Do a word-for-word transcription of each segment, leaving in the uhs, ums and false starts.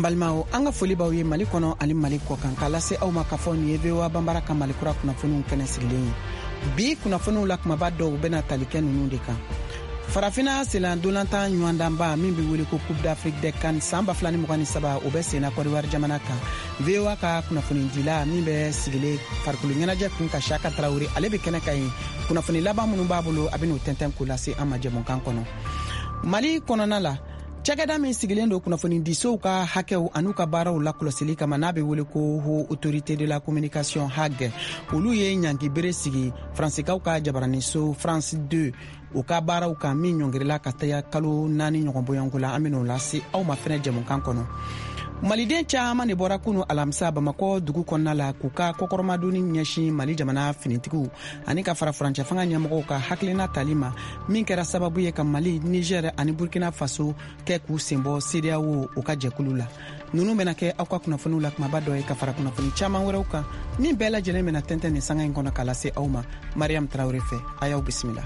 Ambalmao anga foli baw ye Mali kono ali Mali ko kan kala se aw ma ka fɔ ni V O A bambara ka Mali kura kunnafoniw kɛnɛ sigilen bi kunnafoniw la kumaba dɔw bena tali kɛ nunu de kan. Farafina selan dolantan ɲumandanba min bɛ wele ko Coupe d'Afrique des CAN san ba fila ni mugan ni saba o bɛ senna Côte d'Ivoire jamana kan. V O A ka kunnafoni dila min bɛ sigile farikolo ɲɛnajɛ kun ka Chaka Traoré ale bɛ kɛnɛ ka ye kunnafoni laban minnu b'a bolo a bɛ n'o tɛntɛn ko lase an ma jɛmukan kɔnɔ. Mali kɔnɔna la cakɛda min sigilen do kunnafoni disow ka hakɛw an'u ka baaraw la kɔlɔsili kama n'a bɛ wele ko Haute Autorité de la Communication H A G olu ye ɲangi bere sigi Fransikaw ka jabaraniso France deux u ka baaraw kan min ɲɔngirila ka taa kalo naani ɲɔgɔn bɔyanko la an ben'o lase aw ma fɛnɛ jɛmukan kɔnɔ. Maliden caman de bɔra kunu alamisa Bamakɔ dugu kɔnɔna la k'u ka kɔkɔrɔmadonni ɲɛsin Mali jamana finitigiw ani ka fara furancɛ fanga ɲɛmɔgɔw ka hakilina tali ma min kɛra sababu ye ka Mali, Niger ani Burkina Faso kɛ k'u senbɔ C D A O u ka jɛkulu la. Nunu bena kɛ aw ka kunnafoniw la kumaba dɔ ye ka fara kunnafoni caman wɛrɛw kan min bɛɛ lajɛlen bena tɛntɛn ni sanga in kɔnɔ ka lase aw ma. Mariam Traoré fɛ a y'aw bisimila.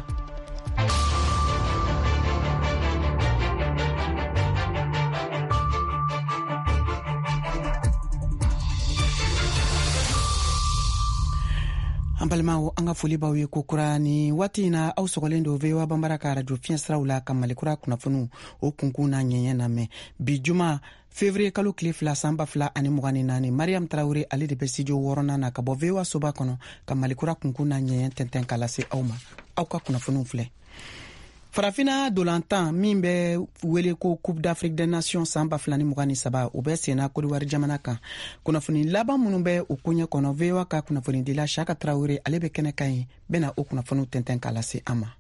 An balimaw an ka foli baw ye ko kura ni waati na aw sɔgɔlen do V O A bambara ka radio fiɲɛ siraw la ka Mali kura kunnafoniw o kunkun n'a ɲɛɲɛ lamɛn. Bi juma février kalo tile fila san ba fila ani mugan ni naani Mariam Traoré ale de bɛ studio wɔɔrɔnan na ka bɔ V O A soba kɔnɔ ka Mali kura kunkun n'a ɲɛɲɛ tɛntɛn ka lase aw ma. Aw ka kunnafoniw filɛ. Farafina dolantan min bɛ wele ko Coupe d'Afrique des Nations san ba fila ni mugan ni saba o bɛ senna Côte d'Ivoire jamana kan. Kunnafoni laban minnu bɛ o koɲɛ kɔnɔ V O A ka kunnafoni dila Chaka Traoré ale bɛ kɛnɛ kan ye bɛna o kunnafoniw tɛntɛn k'a lase an ma.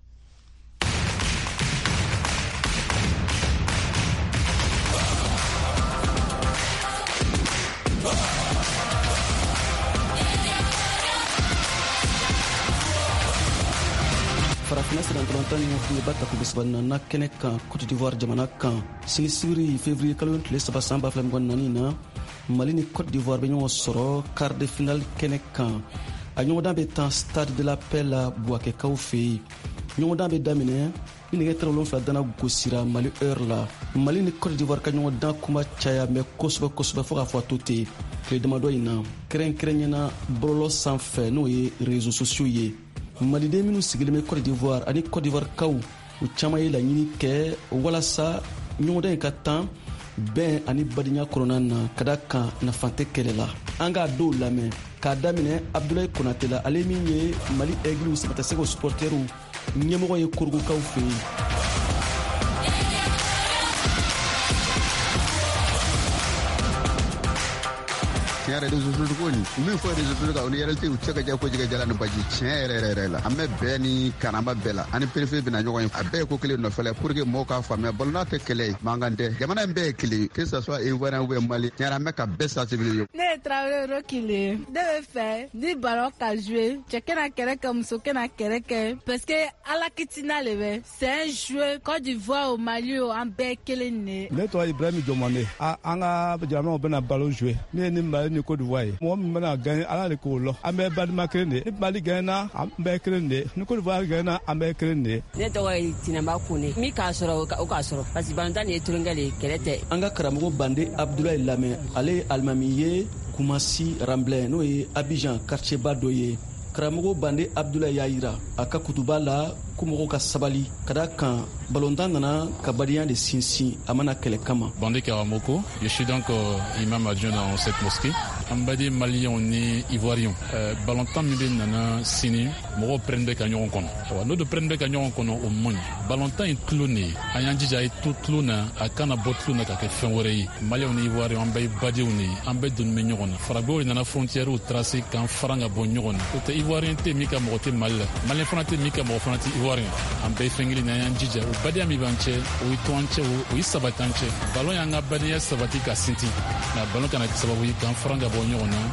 Farafina sedan dolantan ni ngafuni bata ku bisbanna na kɛnɛ kan Côte d'Ivoire jamana kan sigi sibiri février kalo tile saba san ba fila ni mugan ni naani na Mali ni Côte d'Ivoire bɛ ɲɔgɔn sɔrɔ quart de finale kɛnɛ kan a ɲɔgɔndan bɛ tan Stade de la Paix la Buakɛkaw fɛ yen ɲɔgɔndan bɛ daminɛ ni nɛgɛ tɛrɛ wolonwula dana gosira Mali heure la Mali ni Côte d'Ivoire ka ɲɔgɔndan kuma caya mɛ kosɛbɛ kosɛbɛ fo k'a fɔ a to ten tile damadɔ in na kɛrɛnkɛrɛnyana bɔlɔlɔ sanfɛ n'o ye réseaux sociaux ye Maliden minnu sigilen bɛ Côte d'Ivoire ani Côte d'Ivoire kaw u caman ye laɲini kɛ walasa ɲɔgɔndan in ka tan bɛn ani badenya kɔnɔna na ka da kan nafa tɛ kɛlɛ la an k'a dɔw lamɛn k'a daminɛ Abdoulaye Konate la ale min ye Mali Aigle Sabatasɛgɛw supportɛrw ɲɛmɔgɔ ye Korogokaw fɛ yen. tiɲɛ yɛrɛ réseaux sociaux ko nin min fɔ réseaux sociaux kan o ni réalité u tɛ ka ja ko jɛgɛ jala ni baji tiɲɛ yɛrɛ yɛrɛ yɛrɛ la an bɛ bɛɛ ni kanama bɛɛ la ani préfet bɛna ɲɔgɔn ye a bɛɛ ye ko kelen nɔfɛ la pour que mɔgɔw k'a faamuya ballon tɛ kɛlɛ ye mankan tɛ jamana in bɛɛ ye kelen que ça soit Ivoirien ou bien Mali tiɲɛ yɛrɛ an bɛ ka bɛɛ sensibiliser. Ne ye Traoré Rokile ne bɛ fɛ ni ballon ka jouer cɛ kɛna kɛlɛ kɛ muso kɛna kɛlɛ kɛ parce que ala kitina le bɛ c'est un jeu Côte d'Ivoire au Mali o an bɛɛ kelen ne. Ne tɔgɔ Ibrahim Jomane an ka jamanaw bɛna ballon jouer ne ye ni Mali ni Côte d'Ivoire ye mɔgɔ min bɛna gagner ala de k'o lɔ an bɛɛ balima kelen de ni Mali gagner an bɛɛ kelen de ni Côte d'Ivoire gagner an bɛɛ kelen de. Ne tɔgɔ ye Tinamba Kone min k'a sɔrɔ o k'a sɔrɔ parce que balontan nin ye tulonkɛ de ye kɛlɛ tɛ. An ka karamɔgɔ Bande Abdoulaye Lamɛn ale ye alimami ye Kumasi Ramblin n'o ye Abidjan quartier ba dɔ ye karamɔgɔ Bande Abdoulaye y'a yira a ka kutuba la ko mɔgɔw ka sabali ka da kan balontan nana ka badenya de sinsin a mana kɛlɛ kama. Bande Karamoko, je suis donc euh, imam adjoint dans cette mosquée. An badi Maliens ni Ivoiriens. Euh, balontan min bɛ nana sini mɔgɔw pɛrɛn bɛ ka ɲɔgɔn kɔnɔ. N'o de pɛrɛn bɛ ka ɲɔgɔn kɔnɔ o man ɲi. Balontan ye tulo nin ye. An y'an jija a ye to tulo na a kana bɔ tulo na ka kɛ fɛn wɛrɛ ye. Maliens ni Ivoiriens an bɛɛ ye badenw de ye. An bɛɛ donnen bɛ ɲɔgɔn na. Farabew de nana frontières tracé k'an fara ka bɔ ɲɔgɔn na. O tɛ Ivoirien tɛ min ka mɔgɔ tɛ Mali la. Malien fana tɛ min ka mɔgɔ fana tɛ Ivoirien. An bɛɛ fɛn kelen na an y'an jija o badenya min b'an cɛ o ye to an cɛ o ye sabati an cɛ. Ballon y'an ka badenya sabati ka sintin. Nka ballon kana kɛ sababu ye k'an fara ka bɔ ɲɔgɔn na.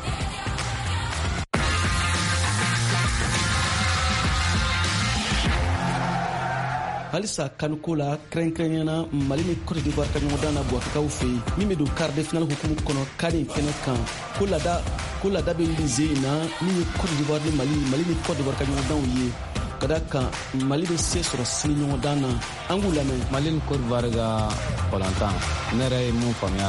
halisa kanuko la kɛrɛnkɛrɛnyana Mali ni Côte d'Ivoire ka ɲɔgɔndan na Buakɛkaw fɛ yen min bɛ don quart de finale hukumu kɔnɔ kari kɛnɛ kan ko lada ko lada bɛ Lize in na min ye Côte d'Ivoire ni Mali Mali ni Côte d'Ivoire ka ɲɔgɔndanw ye ka da kan Mali bɛ se sɔrɔ sini ɲɔgɔndan na an k'u lamɛn. Mali ni Côte d'Ivoire ka balontan ne yɛrɛ ye mun faamuya la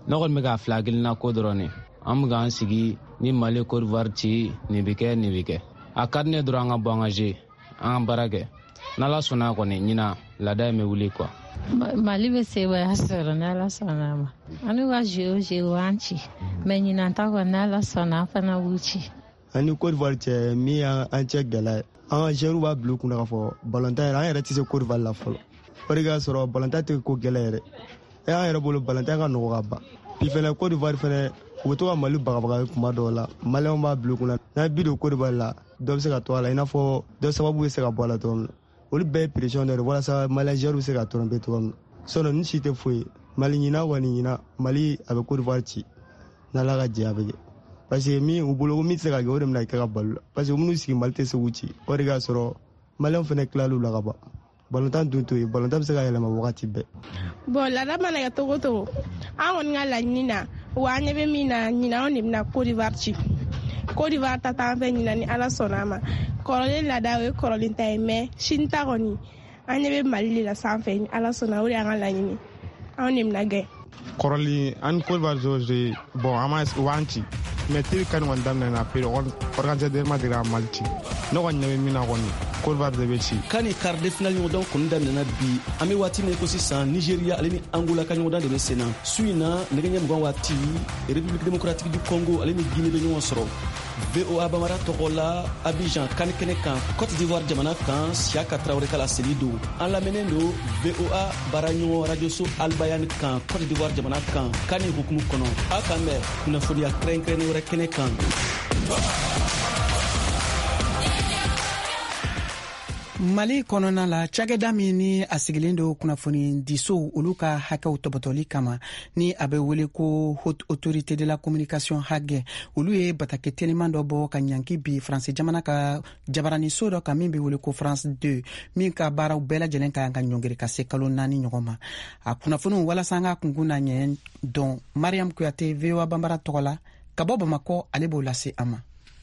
nɔgɔn bɛ ka filagilina ko dɔrɔn ne an bɛ k'an sigi ni Mali Côte d'Ivoire ci nin bɛ kɛ nin bɛ kɛ a ka di ne dɔrɔn an ka bɔ an ka jeu an ka baara kɛ n'Ala sɔnna kɔni ɲina laada in bɛ wuli quoi. Mali bɛ se waya sɔrɔ n'Ala sɔnna ma an ka jeu jeu an ci mais ɲina ta kɔni n'Ala sɔnna an fana b'u ci. Ani Côte d'Ivoire cɛ min y'an cɛ gɛlɛya an ka joueurs b'a bila u kunna k'a fɔ ballontan yɛrɛ an yɛrɛ tɛ se Côte d'Ivoire la fɔlɔ o de k'a sɔrɔ ballontan tɛ ko gɛlɛya yɛrɛ e an yɛrɛ bolo ballontan ka nɔgɔ ka ban puis fɛnɛ Côte d'Ivoire fɛnɛ u bɛ to ka Mali bagabaga kuma dɔw la maliyɛnw b'a bila u kunna n'a bi don Côte d'Ivoire la dɔ bɛ se ka to a la i n'a fɔ dɔ sababu bɛ se ka bɔ a la cogo min na olu bɛɛ ye pression de ye walasa maliyɛn joueurs bɛ se ka tromper cogo min na sinon ni si tɛ foyi Mali ɲina kɔni ɲina Mali a bɛ Côte d'Ivoire ci n'Ala ka jɛ a bɛ kɛ parce que min u bolo min tɛ se ka kɛ o de bɛna kɛ ka balo la parce que minnu sigi Mali tɛ se k'u ci o de k'a sɔrɔ maliyɛnw fɛnɛ tilal'u la ka ban ballontan dun to yen ballontan bɛ se ka yɛlɛma wagati bɛɛ. Bon laada mana kɛ togo togo an kɔni ka laɲini na wa an ɲɛ bɛ min na ɲina anw de bɛna Côte d'Ivoire ci Côte d'Ivoire ta t'an fɛ ɲina ni Ala sɔnna a ma kɔrɔlen laada o ye kɔrɔlen ta ye mais sini ta kɔni an ɲɛ bɛ Mali de la sanfɛ ni Ala sɔnna o de y'an ka laɲini anw de bɛna gɛn. Kɔrɔlen an Côte d'Ivoire joueurs bon an ma u b'an ci mais teri kan kɔni daminɛna pe organisateur ma deli ka Mali ci ne kɔni ɲɛ bɛ min na kɔni Côte d'Ivoire de bɛ ci. Kan ni quart de finale ɲɔgɔndan kɔni daminɛna bi an bɛ waati min ko sisan Nigeria ale ni Angola ka ɲɔgɔndan de bɛ sen na su in na nɛgɛ ɲɛ mugan waati République démocratique du Congo ale ni Guinée bɛ ɲɔgɔn sɔrɔ V O A Bambara tɔgɔ la Abidjan kan kɛnɛ kan Côte d'Ivoire jamana kan Siaka Traoré ka laseli don an lamɛnnen don V O A baaraɲɔgɔn radio so Albayani kan Côte d'Ivoire jamana kan kan ni hukumu kɔnɔ a kan bɛ kunnafoniya kɛrɛnkɛrɛnnen wɛrɛ kɛnɛ kan. Mali kɔnɔna la cakɛda min ni a sigilen do kunnafoni diso olu ka hakɛw tɔbɔtɔli kama ni a bɛ wele ko Haute Autorité de la Communication hagɛ olu ye batake teliman dɔ bɔ ka ɲanki bi Faransi jamana ka jabaraniso dɔ kan min bɛ wele ko France deux min ka baaraw bɛɛ lajɛlen ka kan ka ɲɔngiri ka se kalo naani ɲɔgɔn ma a kunnafoniw walasa an ka kunkun na ɲɛ dɔn Mariam Kuyate V O A Bambara tɔgɔ la ka bɔ Bamakɔ ale b'o lase a ma.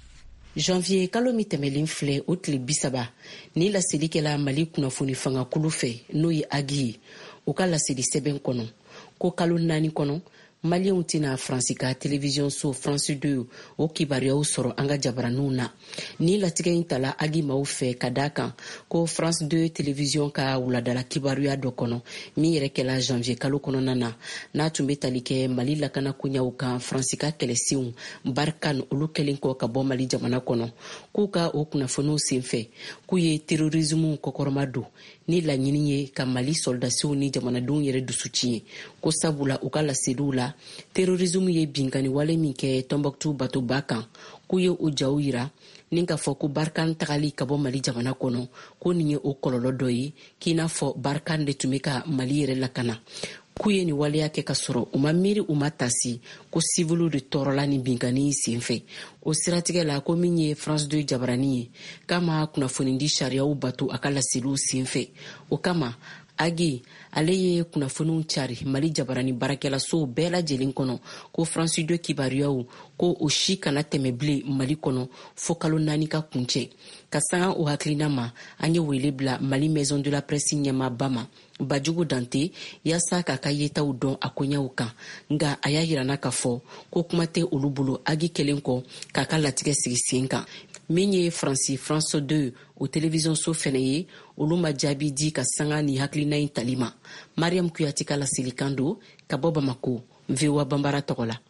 Janvier kalo mi tɛmɛlen filɛ o tile bisaba ni laseli kɛla Mali kunnafoni fangakulu fɛ n'o ye Agi ye o ka laseli sɛbɛn kɔnɔ ko kalo naani kɔnɔ Maliens tɛna Faransi ka télévision so France deux o kibaruyaw sɔrɔ an ka jabaraninw na ni latigɛ in tala Agi maaw fɛ ka da kan ko France deux télévision ka wuladala kibaruya dɔ kɔnɔ min yɛrɛ kɛla janvier kalo kɔnɔna na n'a tun bɛ tali kɛ Mali lakana koɲaw kan Faransi ka kɛlɛsenw Barkan olu kɛlen kɔ ka bɔ Mali jamana kɔnɔ k'u ka o kunnafoniw senfɛ k'u ye terrorisme kɔkɔrɔma don ni laɲini ye ka Mali soldasiw ni jamanadenw yɛrɛ dusu tiɲɛ ko sabula u ka laseliw la terrorisme ye binkani wale min kɛ Tombouctou batoba kan k'u ye o jaw yira ni ka fɔ ko Barkan tagali ka bɔ Mali jamana kɔnɔ ko nin ye o kɔlɔlɔ dɔ ye k'i n'a fɔ Barkan de tun bɛ ka Mali yɛrɛ lakana k'u ye ni waleya kɛ ka sɔrɔ u ma miiri u ma tasi ko civiliw de tɔɔrɔla ni binkani senfɛ o siratigɛ la ko min ye France deux jabarani ye k'a ma kunnafoni di sariyaw bato a ka laseliw senfɛ o kama Agi ale ye kunnafoniw cari Mali jabarani barakɛlasow bɛɛ lajɛlen kɔnɔ ko France deux kibaruyaw ko o si kana tɛmɛ bilen Mali kɔnɔ fo kalo naani ka kuncɛ ka sanga o hakilina ma an ye wele bila Mali Maison de la Presse ɲɛmaaba ma Bajugu Dante yasa k'a ka yetaw dɔn a koɲaw kan nga a y'a yirana k'a fɔ ko kuma tɛ olu bolo Agi kɛlen kɔ k'a ka latigɛ sigi sen kan min ye Faransi France deux o télévision so fɛnɛ ye olu ma jaabi di ka sanga ni hakilina in tali ma Mariam Kuyate ka laselikan don ka bɔ Bamako V O A Bambara tɔgɔ la.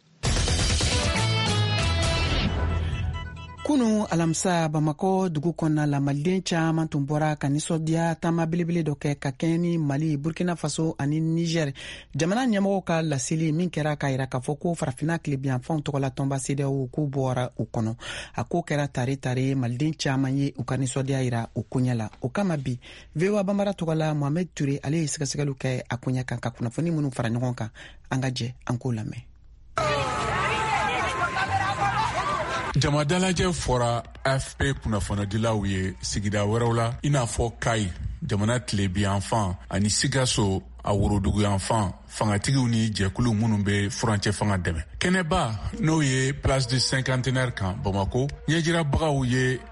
Kunu alamisa Bamakɔ dugu kɔnɔna la maliden caman tun bɔra ka nisɔndiya taama belebele dɔ kɛ ka kɛɲɛ ni Mali, Burkina Faso ani Niger jamana ɲɛmɔgɔw ka laseli min kɛra k'a yira k'a fɔ ko farafina tilebiyanfanw tɔgɔla tɔnba C D A O k'u bɔra u kɔnɔ a ko kɛra tare tare maliden caman ye u ka nisɔndiya yira u koɲɛ la o kama bi V O A Bambara tɔgɔla Mohamed Touré ale ye sɛgɛsɛgɛliw kɛ a koɲɛ kan ka kunnafoni minnu fara ɲɔgɔn kan an ka jɛ an k'o lamɛn. Jama dalajɛ fɔra A F P kunnafonidilaw ye sigida wɛrɛw la i n'a fɔ Kayi jamana tilebiyanfan ani Sikaso a worodugu yanfan fangatigiw ni jɛkulu minnu bɛ furancɛ fanga dɛmɛ kɛnɛba n'o ye Place du Cinquantenaire kan Bamako ɲɛjirabagaw ye